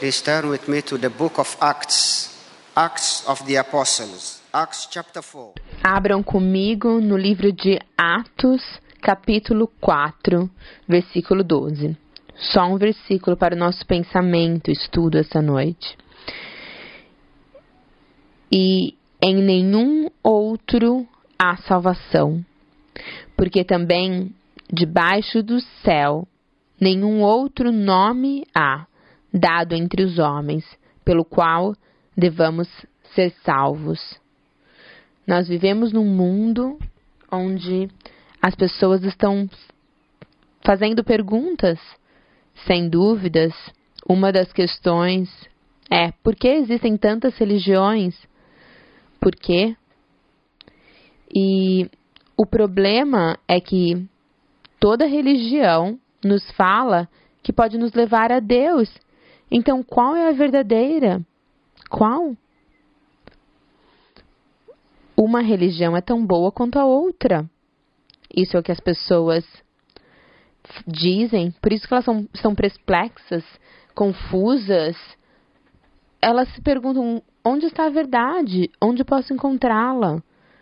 please turn with me to the book of Acts, Acts of the Apostles, Acts chapter 4. Abram comigo no livro de Atos, capítulo 4, versículo 12. Só um versículo para o nosso pensamento, estudo essa noite. E em nenhum outro há salvação, porque também debaixo do céu nenhum outro nome há dado entre os homens, pelo qual devamos ser salvos. Nós vivemos num mundo onde as pessoas estão fazendo perguntas, sem dúvidas. Uma das questões é: por que existem tantas religiões? Por quê? E o problema é que toda religião nos fala que pode nos levar a Deus. Então, qual é a verdadeira? Qual? Uma religião é tão boa quanto a outra. Isso é o que as pessoas dizem. Por isso que elas são perplexas, confusas. Elas se perguntam: onde está a verdade? Onde posso encontrá-la?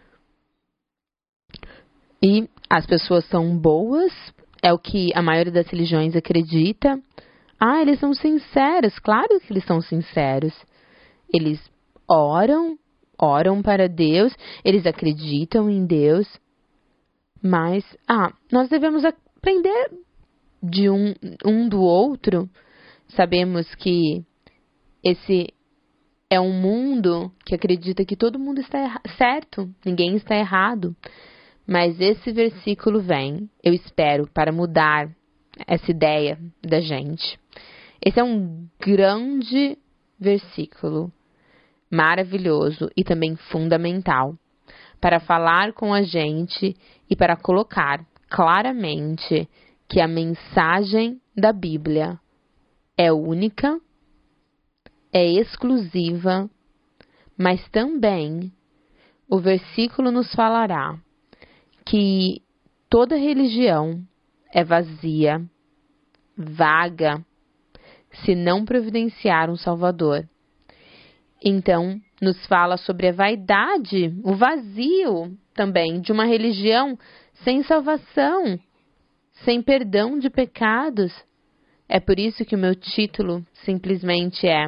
E as pessoas são boas, é o que a maioria das religiões acredita. Eles são sinceros. Claro que eles são sinceros. Eles oram para Deus, eles acreditam em Deus. Mas, nós devemos aprender de um do outro. Sabemos que esse é um mundo que acredita que todo mundo está certo, ninguém está errado. Mas esse versículo vem, eu espero, para mudar essa ideia da gente. Esse é um grande versículo, maravilhoso e também fundamental, para falar com a gente e para colocar claramente que a mensagem da Bíblia é única, é exclusiva, mas também o versículo nos falará que toda religião é vazia, vaga, se não providenciar um Salvador. Então, nos fala sobre a vaidade, o vazio também de uma religião sem salvação, sem perdão de pecados. É por isso que o meu título simplesmente é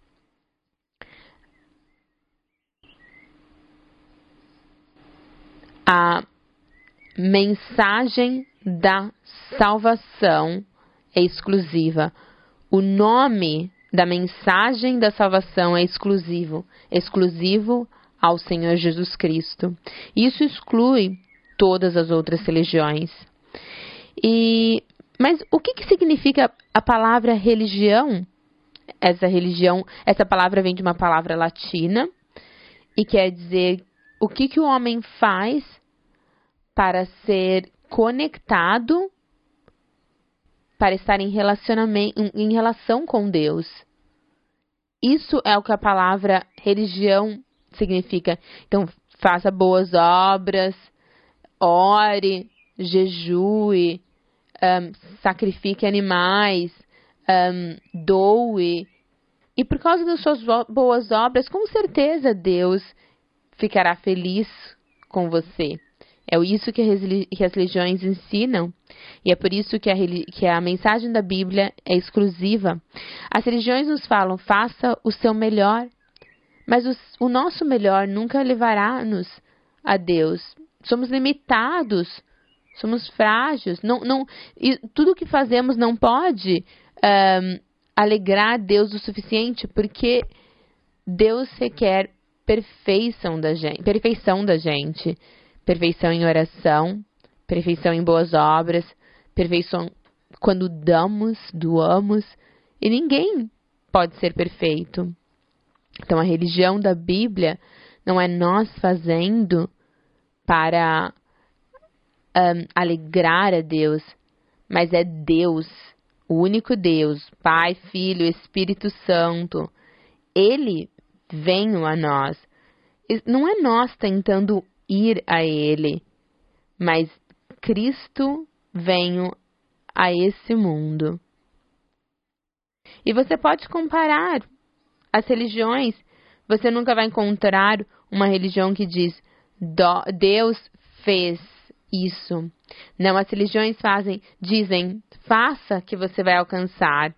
A mensagem da salvação é exclusiva. O nome da mensagem da salvação é exclusivo ao Senhor Jesus Cristo. Isso exclui todas as outras religiões. Mas o que significa a palavra religião? Essa palavra vem de uma palavra latina e quer dizer o que o homem faz para ser conectado, para estar em relação com Deus. Isso é o que a palavra religião significa. Então, faça boas obras, ore, jejue, sacrifique animais, doe. E por causa das suas boas obras, com certeza Deus ficará feliz com você. É isso que as religiões ensinam. E é por isso que a mensagem da Bíblia é exclusiva. As religiões nos falam: faça o seu melhor. Mas o nosso melhor nunca levará-nos a Deus. Somos limitados. Somos frágeis. E tudo o que fazemos não pode alegrar Deus o suficiente, porque Deus requer perfeição da gente. Perfeição em oração, perfeição em boas obras, perfeição quando doamos, e ninguém pode ser perfeito. Então, a religião da Bíblia não é nós fazendo para alegrar a Deus, mas é Deus, o único Deus, Pai, Filho, Espírito Santo. Ele veio a nós. Não é nós tentando ir a Ele, mas Cristo veio a esse mundo. E você pode comparar as religiões. Você nunca vai encontrar uma religião que diz Deus fez isso. Não, as religiões dizem, faça que você vai alcançar.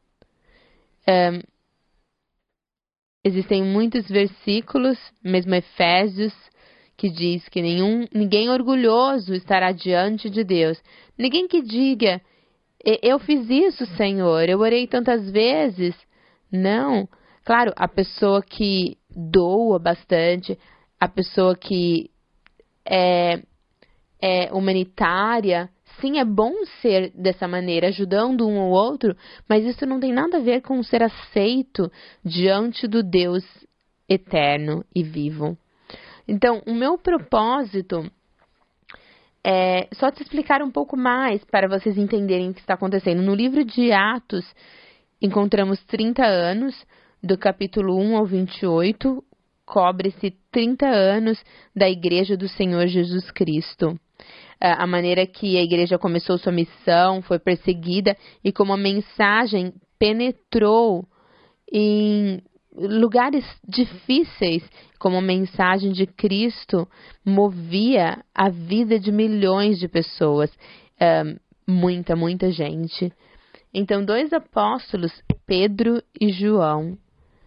Existem muitos versículos, mesmo Efésios, que diz que ninguém orgulhoso estará diante de Deus. Ninguém que diga, eu fiz isso, Senhor, eu orei tantas vezes. Não. Claro, a pessoa que doa bastante, a pessoa que é humanitária, sim, é bom ser dessa maneira, ajudando um ou outro, mas isso não tem nada a ver com ser aceito diante do Deus eterno e vivo. Então, o meu propósito é só te explicar um pouco mais para vocês entenderem o que está acontecendo. No livro de Atos, encontramos 30 anos, do capítulo 1 ao 28, cobre-se 30 anos da Igreja do Senhor Jesus Cristo. A maneira que a igreja começou sua missão, foi perseguida e como a mensagem penetrou em lugares difíceis, como a mensagem de Cristo movia a vida de milhões de pessoas, muita gente. Então, 2 apóstolos, Pedro e João,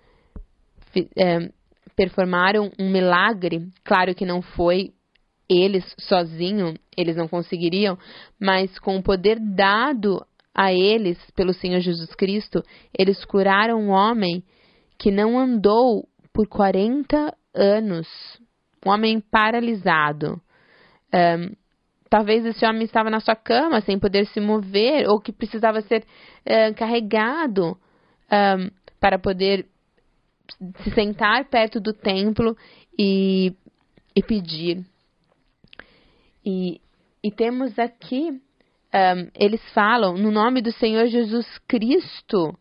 performaram um milagre. Claro que não foi eles sozinhos, eles não conseguiriam, mas com o poder dado a eles pelo Senhor Jesus Cristo, eles curaram um homem que não andou por 40 anos, um homem paralisado. Talvez esse homem estava na sua cama sem poder se mover, ou que precisava ser carregado para poder se sentar perto do templo e pedir. E temos aqui, eles falam, no nome do Senhor Jesus Cristo,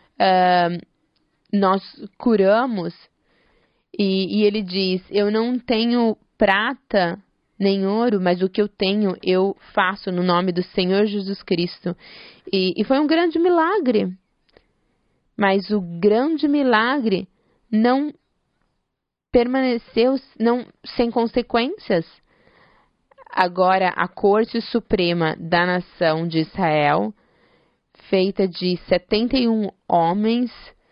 nós curamos. E ele diz, eu não tenho prata nem ouro, mas o que eu tenho eu faço no nome do Senhor Jesus Cristo. E foi um grande milagre. Mas o grande milagre não permaneceu sem consequências. Agora, a Corte Suprema da Nação de Israel, feita de 71 homens,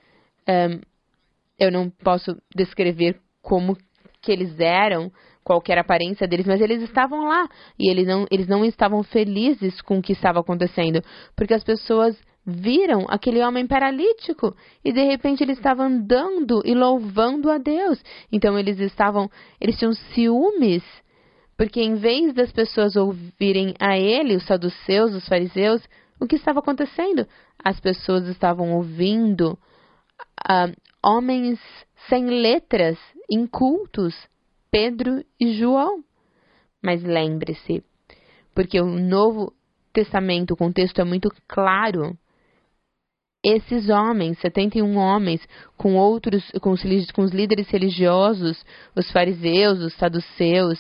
eu não posso descrever como que eles eram, qual que era a aparência deles, mas eles estavam lá e eles não estavam felizes com o que estava acontecendo, porque as pessoas viram aquele homem paralítico e de repente ele estava andando e louvando a Deus. Então eles tinham ciúmes, porque em vez das pessoas ouvirem a ele, os saduceus, os fariseus, o que estava acontecendo? As pessoas estavam ouvindo homens sem letras, incultos, Pedro e João. Mas lembre-se, porque o Novo Testamento, o contexto é muito claro. Esses homens, 71 homens, com os líderes religiosos, os fariseus, os saduceus,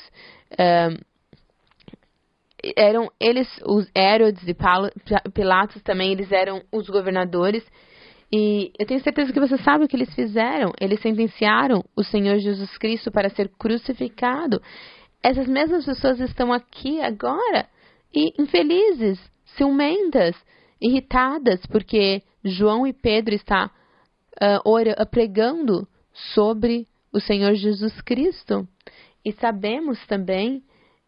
eram eles, os Herodes e Pilatos também, eles eram os governadores. E eu tenho certeza que você sabe o que eles fizeram. Eles sentenciaram o Senhor Jesus Cristo para ser crucificado. Essas mesmas pessoas estão aqui agora e infelizes, ciumentas, irritadas, porque João e Pedro estão pregando sobre o Senhor Jesus Cristo. E sabemos também,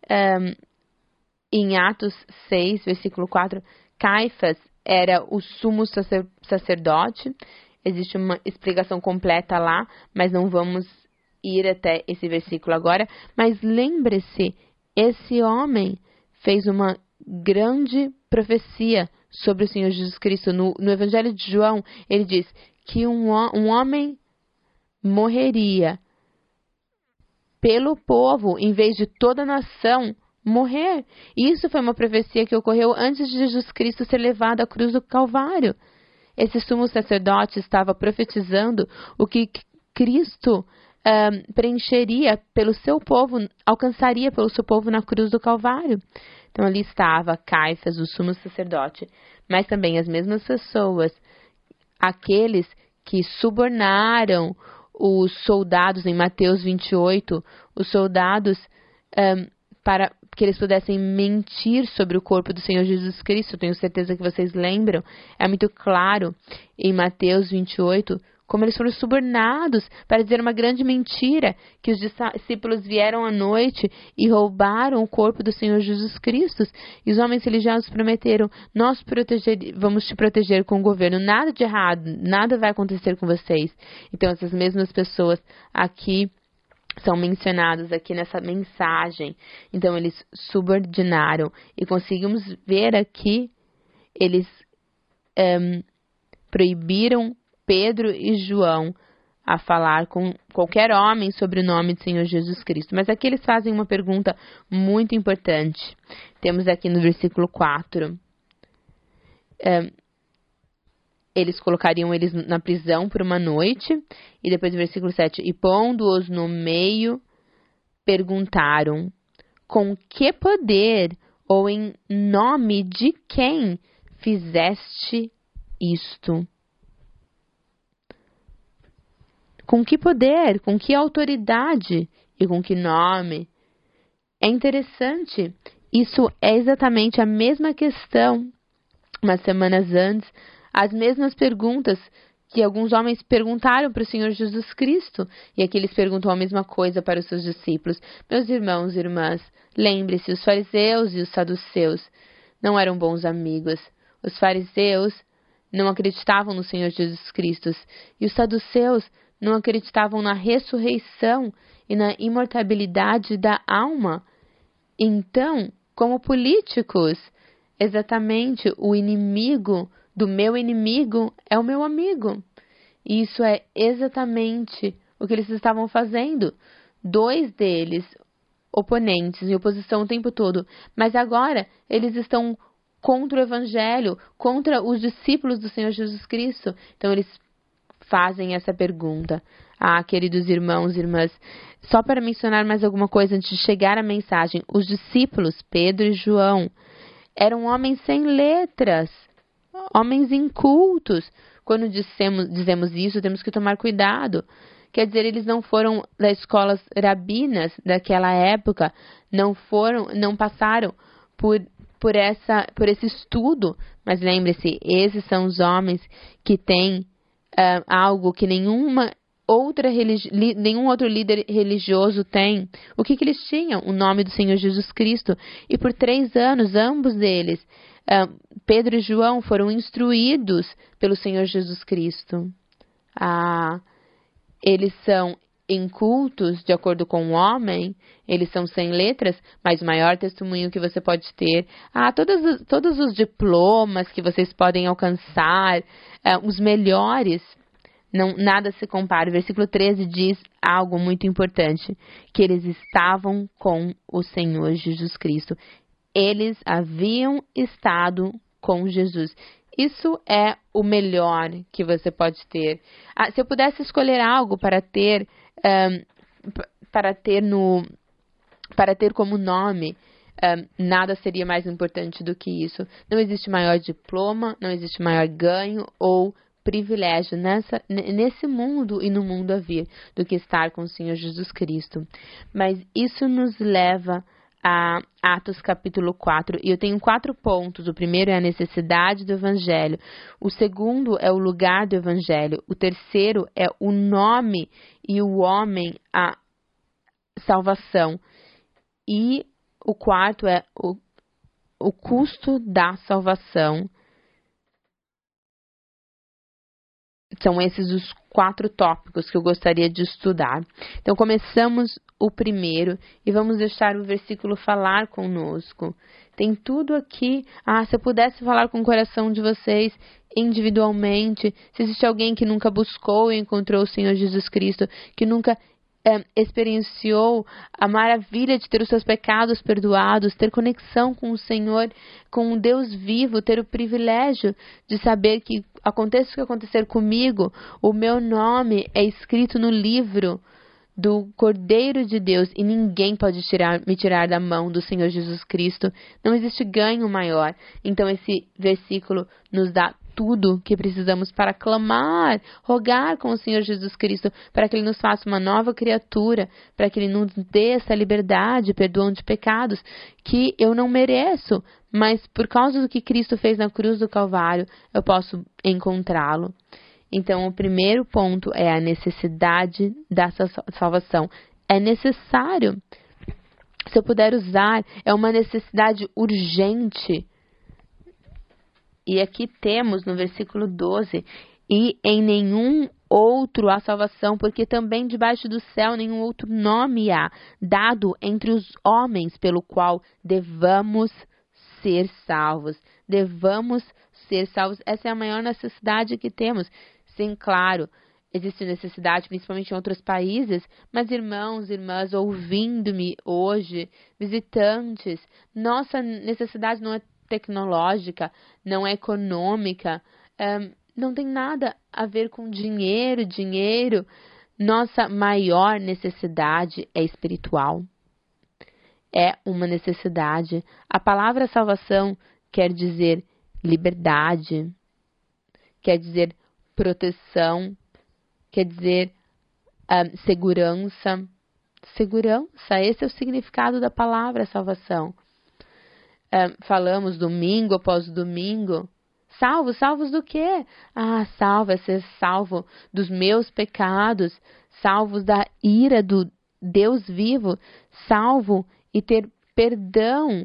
em Atos 6, versículo 4, Caifás era o sumo sacerdote. Existe uma explicação completa lá, mas não vamos ir até esse versículo agora. Mas lembre-se, esse homem fez uma grande profecia sobre o Senhor Jesus Cristo. No Evangelho de João, ele diz que um homem morreria pelo povo, em vez de toda a nação morrer. E isso foi uma profecia que ocorreu antes de Jesus Cristo ser levado à cruz do Calvário. Esse sumo sacerdote estava profetizando o que Cristo preencheria pelo seu povo, alcançaria pelo seu povo na cruz do Calvário. Então ali estava Caifás, o sumo sacerdote, mas também as mesmas pessoas, aqueles que subornaram os soldados em Mateus 28, os soldados para que eles pudessem mentir sobre o corpo do Senhor Jesus Cristo. Tenho certeza que vocês lembram. É muito claro em Mateus 28 como eles foram subornados para dizer uma grande mentira, que os discípulos vieram à noite e roubaram o corpo do Senhor Jesus Cristo. E os homens religiosos prometeram: nós vamos te proteger com o governo, nada de errado, nada vai acontecer com vocês. Então essas mesmas pessoas aqui são mencionadas aqui nessa mensagem. Então eles subordinaram, e conseguimos ver aqui, eles proibiram Pedro e João a falar com qualquer homem sobre o nome do Senhor Jesus Cristo. Mas aqui eles fazem uma pergunta muito importante. Temos aqui no versículo 4. Eles colocariam eles na prisão por uma noite. E depois do versículo 7. E pondo-os no meio, perguntaram: com que poder ou em nome de quem fizeste isto? Com que poder, com que autoridade e com que nome? É interessante, isso é exatamente a mesma questão, umas semanas antes, as mesmas perguntas que alguns homens perguntaram para o Senhor Jesus Cristo, e aqui eles perguntam a mesma coisa para os seus discípulos. Meus irmãos e irmãs, lembre-se, os fariseus e os saduceus não eram bons amigos. Os fariseus não acreditavam no Senhor Jesus Cristo, e os saduceus não acreditavam na ressurreição e na imortalidade da alma. Então, como políticos, exatamente o inimigo do meu inimigo é o meu amigo. E isso é exatamente o que eles estavam fazendo. Dois deles, oponentes, em oposição o tempo todo. Mas agora, eles estão contra o Evangelho, contra os discípulos do Senhor Jesus Cristo. Então, eles fazem essa pergunta. Queridos irmãos e irmãs, só para mencionar mais alguma coisa antes de chegar à mensagem, os discípulos, Pedro e João, eram homens sem letras, homens incultos. Quando dizemos isso, temos que tomar cuidado. Quer dizer, eles não foram das escolas rabinas daquela época, não passaram por esse estudo, mas lembre-se, esses são os homens que têm algo que nenhum outro líder religioso tem. O que eles tinham? O nome do Senhor Jesus Cristo. E por 3 anos, ambos deles, Pedro e João, foram instruídos pelo Senhor Jesus Cristo. Eles são incultos, de acordo com o homem, eles são sem letras, mas o maior testemunho que você pode ter, todos os diplomas que vocês podem alcançar, os melhores, nada se compara. O versículo 13 diz algo muito importante, que eles estavam com o Senhor Jesus Cristo. Eles haviam estado com Jesus. Isso é o melhor que você pode ter. Se eu pudesse escolher algo para ter como nome, nada seria mais importante do que isso. Não existe maior diploma, não existe maior ganho ou privilégio nesse mundo e no mundo a vir do que estar com o Senhor Jesus Cristo. Mas isso nos leva a Atos capítulo 4, e eu tenho 4 pontos. O primeiro é a necessidade do Evangelho, o segundo é o lugar do Evangelho, o terceiro é o nome e o homem, a salvação, e o quarto é o custo da salvação. São esses os 4 tópicos que eu gostaria de estudar. Então, começamos o primeiro e vamos deixar o versículo falar conosco. Tem tudo aqui. Se eu pudesse falar com o coração de vocês individualmente, se existe alguém que nunca buscou e encontrou o Senhor Jesus Cristo, que nunca experienciou a maravilha de ter os seus pecados perdoados, ter conexão com o Senhor, com o Deus vivo, ter o privilégio de saber que aconteça o que acontecer comigo, o meu nome é escrito no livro do Cordeiro de Deus e ninguém pode me tirar da mão do Senhor Jesus Cristo. Não existe ganho maior. Então esse versículo nos dá tudo que precisamos para clamar, rogar com o Senhor Jesus Cristo, para que Ele nos faça uma nova criatura, para que Ele nos dê essa liberdade, perdoando de pecados, que eu não mereço, mas por causa do que Cristo fez na cruz do Calvário, eu posso encontrá-lo. Então, o primeiro ponto é a necessidade dessa salvação. É necessário. Se eu puder usar, é uma necessidade urgente. E aqui temos no versículo 12, e em nenhum outro há salvação, porque também debaixo do céu nenhum outro nome há, dado entre os homens, pelo qual devamos ser salvos. Devamos ser salvos. Essa é a maior necessidade que temos. Sim, claro, existe necessidade, principalmente em outros países, mas irmãos, irmãs, ouvindo-me hoje, visitantes, nossa necessidade não é tecnológica, não é econômica, não tem nada a ver com dinheiro. Nossa maior necessidade é espiritual. É uma necessidade. A palavra salvação quer dizer liberdade, quer dizer proteção, quer dizer segurança. Segurança, esse é o significado da palavra salvação. Falamos domingo após domingo. Salvos do quê? Salvo é ser salvo dos meus pecados, salvos da ira do Deus vivo, salvo e ter perdão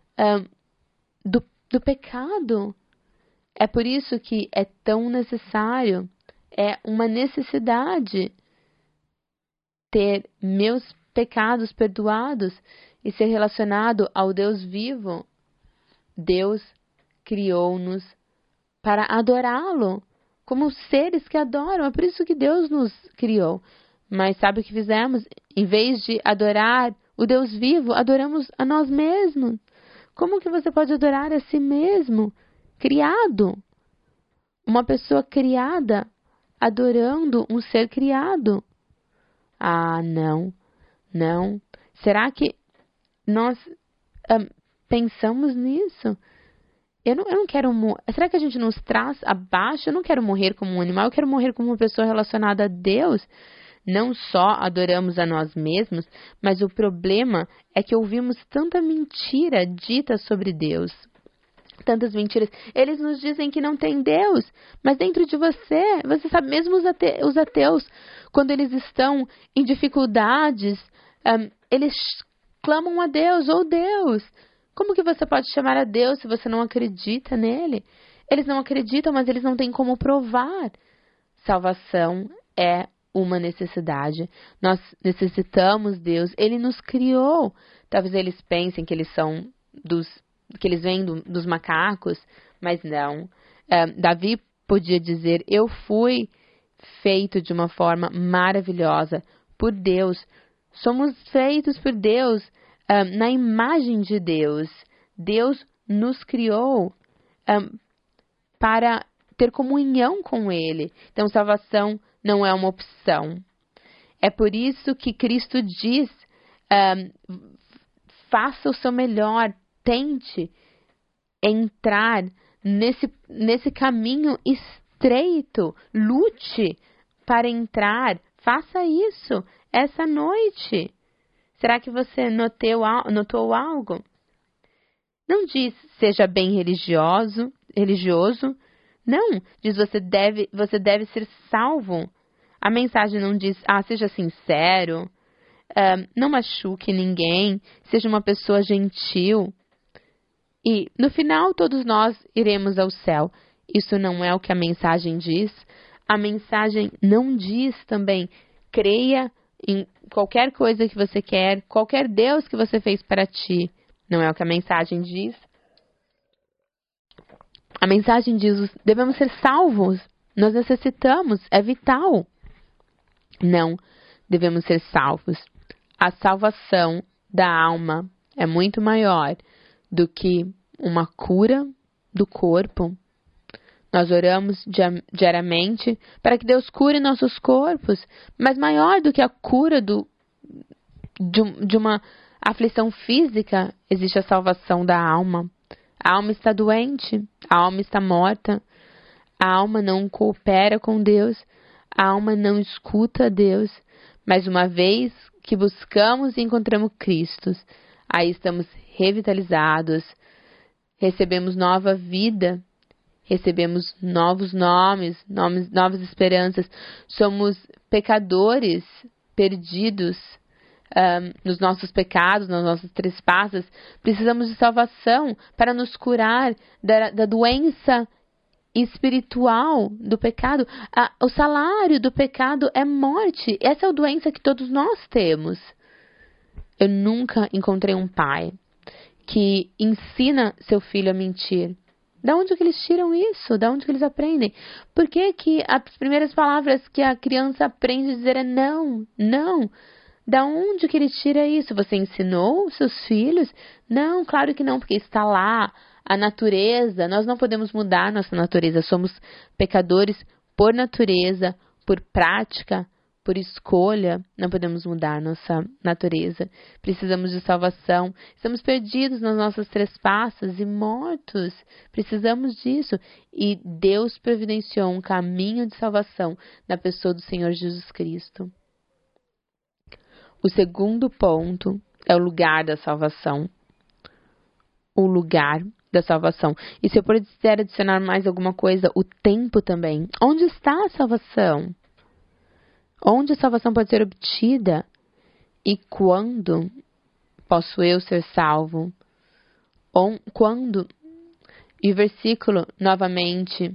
do pecado. É por isso que é tão necessário, é uma necessidade ter meus pecados perdoados e ser relacionado ao Deus vivo. Deus criou-nos para adorá-lo, como seres que adoram. É por isso que Deus nos criou. Mas sabe o que fizemos? Em vez de adorar o Deus vivo, adoramos a nós mesmos. Como que você pode adorar a si mesmo? Criado. Uma pessoa criada adorando um ser criado. Não. Será que nós pensamos nisso? Eu não quero morrer. Será que a gente nos traz abaixo? Eu não quero morrer como um animal, eu quero morrer como uma pessoa relacionada a Deus. Não só adoramos a nós mesmos, mas o problema é que ouvimos tanta mentira dita sobre Deus. Tantas mentiras. Eles nos dizem que não tem Deus, mas dentro de você sabe, mesmo os ateus, quando eles estão em dificuldades, eles clamam a Deus, Deus. Como que você pode chamar a Deus se você não acredita nele? Eles não acreditam, mas eles não têm como provar. Salvação é uma necessidade. Nós necessitamos Deus. Ele nos criou. Talvez eles pensem que eles são que eles vêm dos macacos, mas não. Davi podia dizer: eu fui feito de uma forma maravilhosa por Deus. Somos feitos por Deus, na imagem de Deus. Deus nos criou para ter comunhão com Ele. Então, salvação não é uma opção. É por isso que Cristo diz: faça o seu melhor, tente entrar nesse caminho estreito, lute para entrar, faça isso essa noite. Será que você notou algo? Não diz seja bem religioso. Não, diz você deve ser salvo. A mensagem não diz seja sincero, não machuque ninguém, seja uma pessoa gentil. E no final todos nós iremos ao céu. Isso não é o que a mensagem diz. A mensagem não diz também creia em qualquer coisa que você quer, qualquer Deus que você fez para ti. Não é o que a mensagem diz. A mensagem diz: devemos ser salvos. Nós necessitamos, é vital. Não, devemos ser salvos. A salvação da alma é muito maior do que uma cura do corpo. Nós oramos diariamente para que Deus cure nossos corpos, mas maior do que a cura de uma aflição física, existe a salvação da alma. A alma está doente, a alma está morta, A alma não coopera com Deus, a alma não escuta a Deus, mas uma vez que buscamos e encontramos Cristo, aí estamos revitalizados, recebemos nova vida, recebemos novos nomes, novas esperanças. Somos pecadores perdidos nos nossos pecados, nas nossas trespassos. Precisamos de salvação para nos curar da doença espiritual do pecado. O salário do pecado é morte. Essa é a doença que todos nós temos. Eu nunca encontrei um pai que ensina seu filho a mentir. Da onde que eles tiram isso? Da onde que eles aprendem? Por que que as primeiras palavras que a criança aprende a dizer é não, não? Da onde que ele tira isso? Você ensinou os seus filhos? Não, claro que não, porque está lá a natureza. Nós não podemos mudar nossa natureza. Somos pecadores por natureza, por prática, por escolha. Não podemos mudar nossa natureza. Precisamos de salvação. Estamos perdidos nas nossas trespassos e mortos. Precisamos disso. E Deus providenciou um caminho de salvação na pessoa do Senhor Jesus Cristo. O segundo ponto é o lugar da salvação. O lugar da salvação. E se eu puder adicionar mais alguma coisa, o tempo também. Onde está a salvação? Onde a salvação pode ser obtida? E quando posso eu ser salvo? Quando? E o versículo, novamente,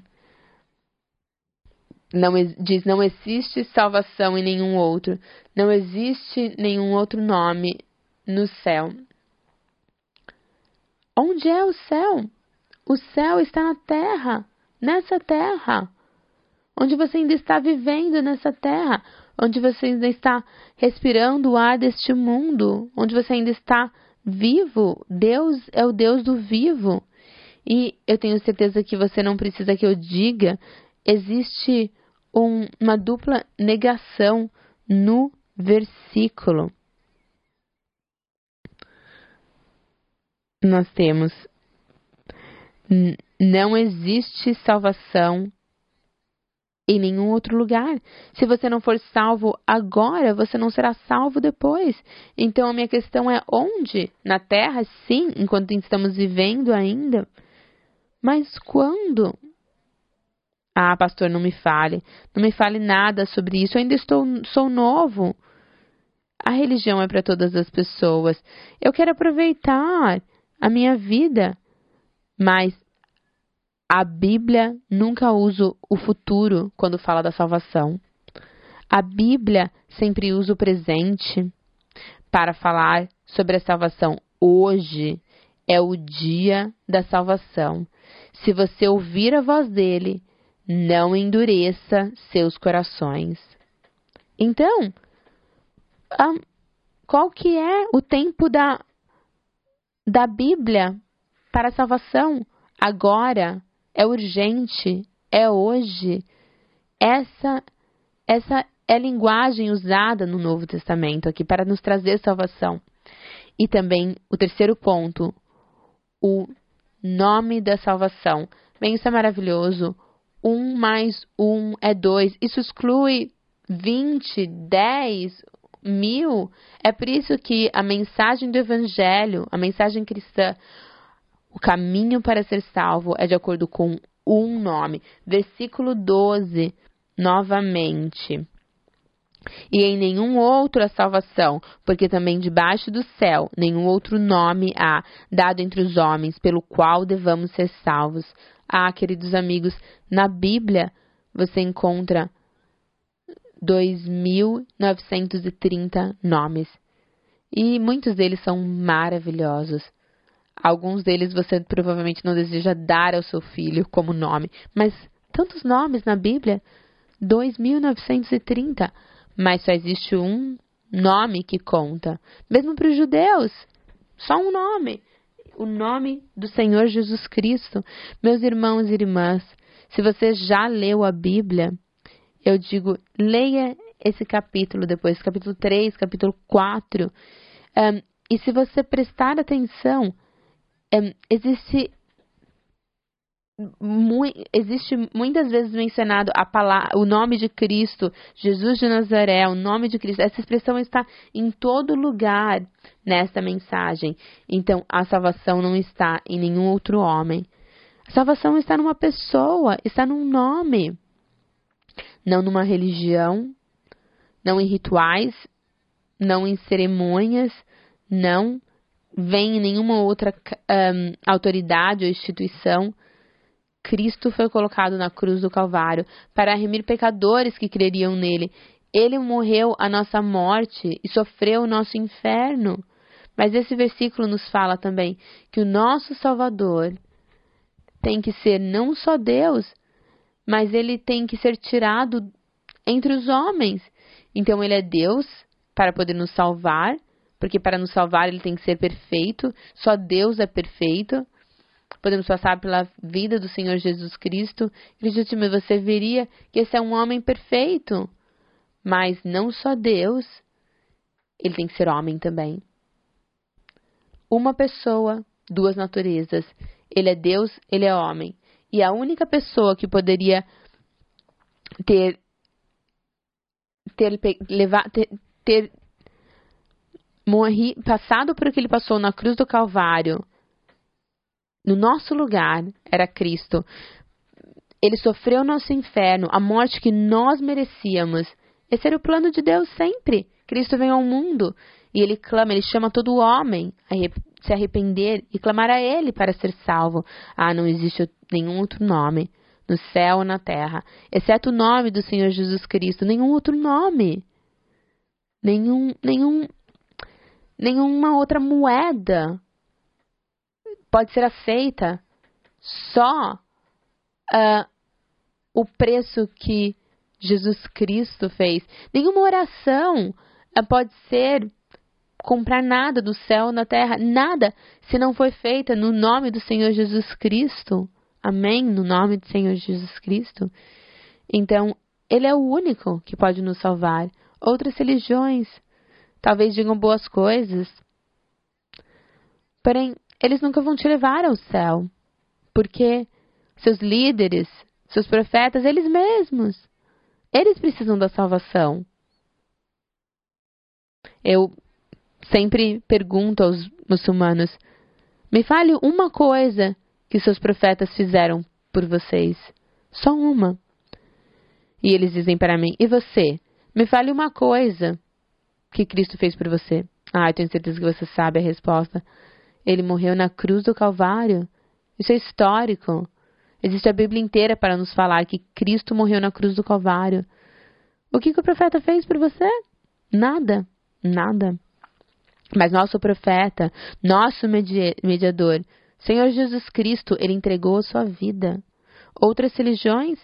diz, não existe salvação em nenhum outro. Não existe nenhum outro nome no céu. Onde é o céu? O céu está na terra, nessa terra. Onde você ainda está vivendo nessa terra. Onde você ainda está respirando o ar deste mundo. Onde você ainda está vivo. Deus é o Deus do vivo. E eu tenho certeza que você não precisa que eu diga. Existe uma dupla negação no versículo. Nós temos: não existe salvação em nenhum outro lugar. Se você não for salvo agora, você não será salvo depois. Então a minha questão é onde? Na terra, sim, enquanto estamos vivendo ainda. Mas quando? Ah, pastor, não me fale. Não me fale nada sobre isso. Eu ainda sou novo. A religião é para todas as pessoas. Eu quero aproveitar a minha vida. Mas a Bíblia nunca usa o futuro quando fala da salvação. A Bíblia sempre usa o presente para falar sobre a salvação. Hoje é o dia da salvação. Se você ouvir a voz dele, não endureça seus corações. Então, qual que é o tempo da Bíblia para a salvação? Agora, é urgente, é hoje. Essa é a linguagem usada no Novo Testamento aqui para nos trazer salvação. E também o terceiro ponto, o nome da salvação. Bem, isso é maravilhoso. 1 mais 1 é 2. Isso exclui 20, 10, 1000. É por isso que a mensagem do Evangelho, a mensagem cristã, o caminho para ser salvo é de acordo com um nome. Versículo 12, novamente. E em nenhum outro há salvação, porque também debaixo do céu nenhum outro nome há dado entre os homens pelo qual devamos ser salvos. Ah, queridos amigos, na Bíblia você encontra 2.930 nomes. E muitos deles são maravilhosos. Alguns deles você provavelmente não deseja dar ao seu filho como nome. Mas tantos nomes na Bíblia, 2.930. Mas só existe um nome que conta. Mesmo para os judeus, só um nome. O nome do Senhor Jesus Cristo. Meus irmãos e irmãs, se você já leu a Bíblia, eu digo, leia esse capítulo depois, capítulo 3, capítulo 4. E se você prestar atenção, existe existe muitas vezes mencionado o nome de Cristo, Jesus de Nazaré, o nome de Cristo. Essa expressão está em todo lugar nesta mensagem. Então, a salvação não está em nenhum outro homem. A salvação está numa pessoa, está num nome. Não numa religião, não em rituais, não em cerimônias, não vem em nenhuma outra autoridade ou instituição. Cristo foi colocado na cruz do Calvário para remir pecadores que creriam nele. Ele morreu a nossa morte e sofreu o nosso inferno. Mas esse versículo nos fala também que o nosso Salvador tem que ser não só Deus, mas ele tem que ser tirado entre os homens. Então ele é Deus para poder nos salvar, porque para nos salvar ele tem que ser perfeito. Só Deus é perfeito. Podemos passar pela vida do Senhor Jesus Cristo. Acredite, você veria que esse é um homem perfeito. Mas não só Deus, ele tem que ser homem também. Uma pessoa, duas naturezas. Ele é Deus, ele é homem. E a única pessoa que poderia ter passado por o que ele passou na cruz do Calvário, no nosso lugar, era Cristo. Ele sofreu o nosso inferno, a morte que nós merecíamos. Esse era o plano de Deus sempre. Cristo veio ao mundo e ele clama, ele chama todo homem a se arrepender e clamar a ele para ser salvo. Não existe nenhum outro nome no céu ou na terra, exceto o nome do Senhor Jesus Cristo. Nenhum outro nome. Nenhuma outra moeda pode ser aceita. Só o preço que Jesus Cristo fez. Nenhuma oração pode ser comprar nada do céu, na terra, nada, se não foi feita no nome do Senhor Jesus Cristo. Amém? No nome do Senhor Jesus Cristo. Então, ele é o único que pode nos salvar. Outras religiões talvez digam boas coisas, porém, eles nunca vão te levar ao céu, porque seus líderes, seus profetas, eles mesmos, eles precisam da salvação. Eu sempre pergunto aos muçulmanos, me fale uma coisa que seus profetas fizeram por vocês. Só uma. E eles dizem para mim, e você? Me fale uma coisa que Cristo fez por você. Eu tenho certeza que você sabe a resposta. Ele morreu na cruz do Calvário. Isso é histórico. Existe a Bíblia inteira para nos falar que Cristo morreu na cruz do Calvário. O que o profeta fez por você? Nada. Nada. Mas nosso profeta, nosso mediador, Senhor Jesus Cristo, ele entregou a sua vida. Outras religiões,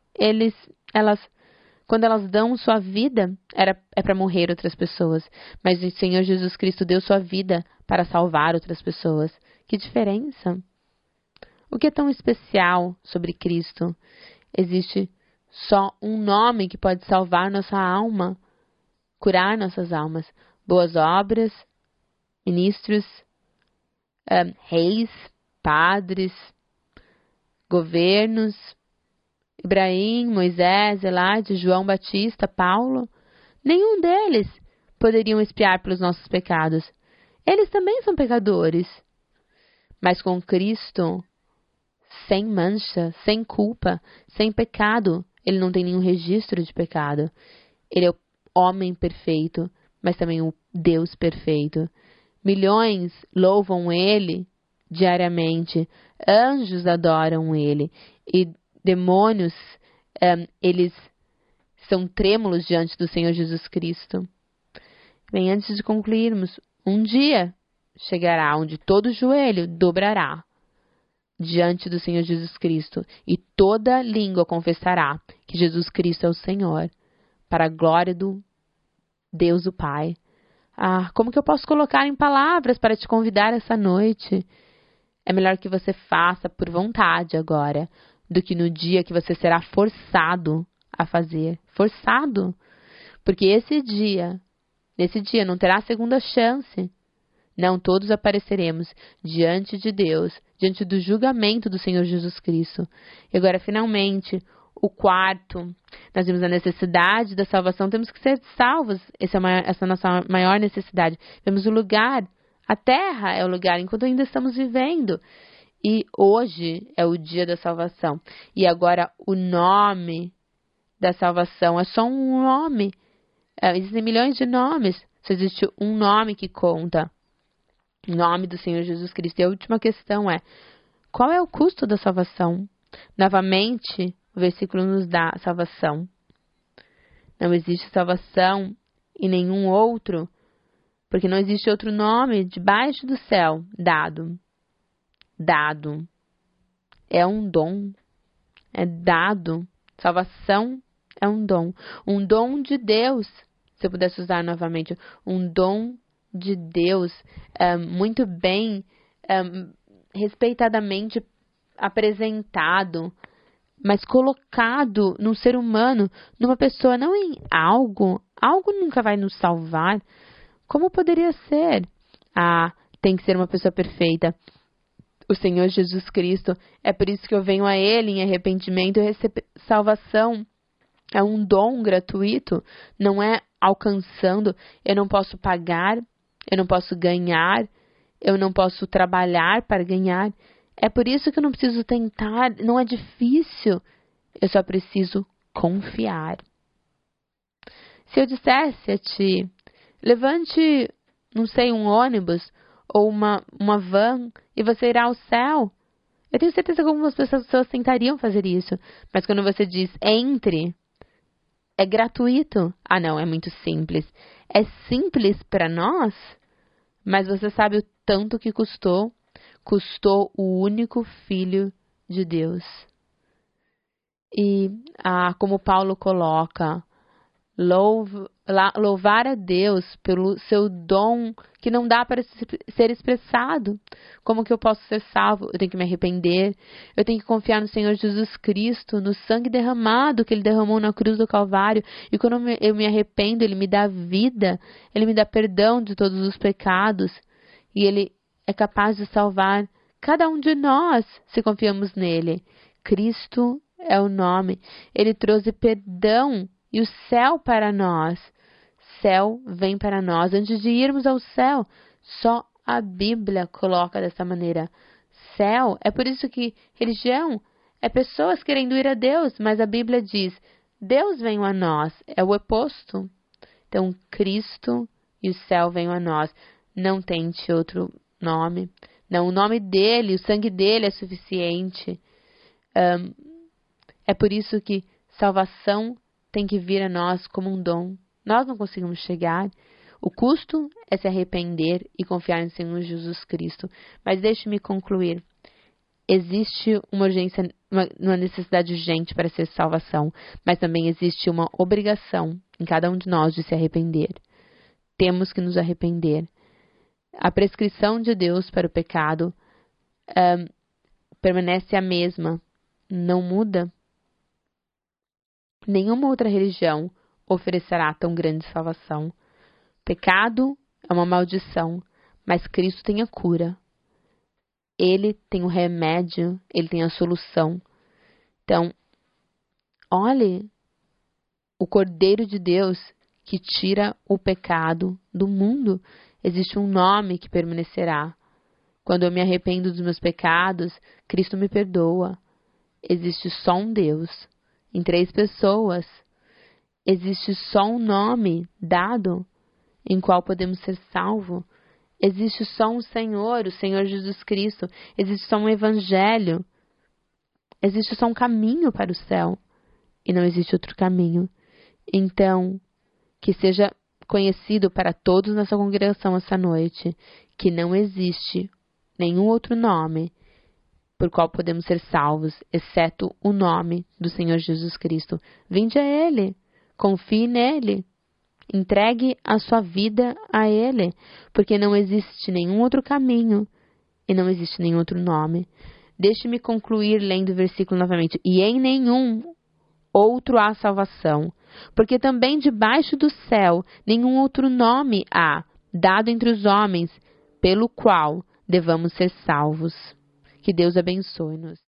quando elas dão sua vida, é para morrer outras pessoas. Mas o Senhor Jesus Cristo deu sua vida para salvar outras pessoas. Que diferença? O que é tão especial sobre Cristo? Existe só um nome que pode salvar nossa alma, curar nossas almas. Boas obras, ministros, reis, padres, governos, Ibrahim, Moisés, Elijah, João Batista, Paulo, nenhum deles poderiam expiar pelos nossos pecados. Eles também são pecadores. Mas com Cristo, sem mancha, sem culpa, sem pecado, ele não tem nenhum registro de pecado. Ele é o homem perfeito, mas também o Deus perfeito. Milhões louvam ele diariamente. Anjos adoram ele. E demônios, eles são trêmulos diante do Senhor Jesus Cristo. Bem, antes de concluirmos, um dia chegará onde todo joelho dobrará diante do Senhor Jesus Cristo e toda língua confessará que Jesus Cristo é o Senhor, para a glória do Deus o Pai. Como que eu posso colocar em palavras para te convidar essa noite? É melhor que você faça por vontade agora, do que no dia que você será forçado a fazer. Forçado. Porque nesse dia não terá segunda chance. Não todos apareceremos diante de Deus, diante do julgamento do Senhor Jesus Cristo. E agora, finalmente, o quarto, nós vimos a necessidade da salvação, temos que ser salvos, essa é a nossa maior necessidade. Vemos o lugar, a terra é o lugar enquanto ainda estamos vivendo. E hoje é o dia da salvação. E agora o nome da salvação é só um nome. Existem milhões de nomes. Só existe um nome que conta. O nome do Senhor Jesus Cristo. E a última questão é: qual é o custo da salvação? Novamente, o versículo nos dá a salvação. Não existe salvação em nenhum outro, porque não existe outro nome debaixo do céu dado. Dado. É um dom. É dado. Salvação é um dom. Um dom de Deus. Se eu pudesse usar novamente. Um dom de Deus. Muito bem, respeitadamente apresentado. Mas colocado num ser humano. Numa pessoa. Não em algo. Algo nunca vai nos salvar. Como poderia ser? Tem que ser uma pessoa perfeita. O Senhor Jesus Cristo, é por isso que eu venho a Ele em arrependimento e receber salvação. É um dom gratuito, não é alcançando. Eu não posso pagar, eu não posso ganhar, eu não posso trabalhar para ganhar. É por isso que eu não preciso tentar, não é difícil, eu só preciso confiar. Se eu dissesse a ti, levante, não sei, um ônibus, ou uma van, e você irá ao céu. Eu tenho certeza que algumas pessoas tentariam fazer isso. Mas quando você diz entre, é gratuito. Não, é muito simples. É simples para nós, mas você sabe o tanto que custou? Custou o único Filho de Deus. E, como Paulo coloca, louvar a Deus pelo seu dom que não dá para ser expressado. Como que eu posso ser salvo? Eu tenho que me arrepender. Eu tenho que confiar no Senhor Jesus Cristo, no sangue derramado que Ele derramou na cruz do Calvário. E quando eu me arrependo, Ele me dá vida. Ele me dá perdão de todos os pecados. E Ele é capaz de salvar cada um de nós se confiamos nele. Cristo é o nome. Ele trouxe perdão e o céu para nós. Céu vem para nós. Antes de irmos ao céu, só a Bíblia coloca dessa maneira. Céu, é por isso que religião é pessoas querendo ir a Deus, mas a Bíblia diz, Deus vem a nós. É o oposto. Então, Cristo e o céu vem a nós. Não tente outro nome. Não, o nome dele, o sangue dele é suficiente. É por isso que salvação tem que vir a nós como um dom. Nós não conseguimos chegar. O custo é se arrepender e confiar no Senhor Jesus Cristo. Mas deixe-me concluir. Existe uma urgência, uma necessidade urgente para ser salvação, mas também existe uma obrigação em cada um de nós de se arrepender. Temos que nos arrepender. A prescrição de Deus para o pecado permanece a mesma, não muda. Nenhuma outra religião oferecerá tão grande salvação. Pecado é uma maldição, mas Cristo tem a cura. Ele tem o remédio, Ele tem a solução. Então, olhe o Cordeiro de Deus que tira o pecado do mundo. Existe um nome que permanecerá. Quando eu me arrependo dos meus pecados, Cristo me perdoa. Existe só um Deus, em 3 pessoas. Existe só um nome dado em qual podemos ser salvos. Existe só um Senhor, o Senhor Jesus Cristo. Existe só um Evangelho. Existe só um caminho para o céu. E não existe outro caminho. Então, que seja conhecido para todos nessa congregação essa noite, que não existe nenhum outro nome por qual podemos ser salvos, exceto o nome do Senhor Jesus Cristo. Vinde a Ele, confie nele, entregue a sua vida a Ele, porque não existe nenhum outro caminho e não existe nenhum outro nome. Deixe-me concluir lendo o versículo novamente. E em nenhum outro há salvação, porque também debaixo do céu nenhum outro nome há, dado entre os homens, pelo qual devamos ser salvos. Que Deus abençoe-nos.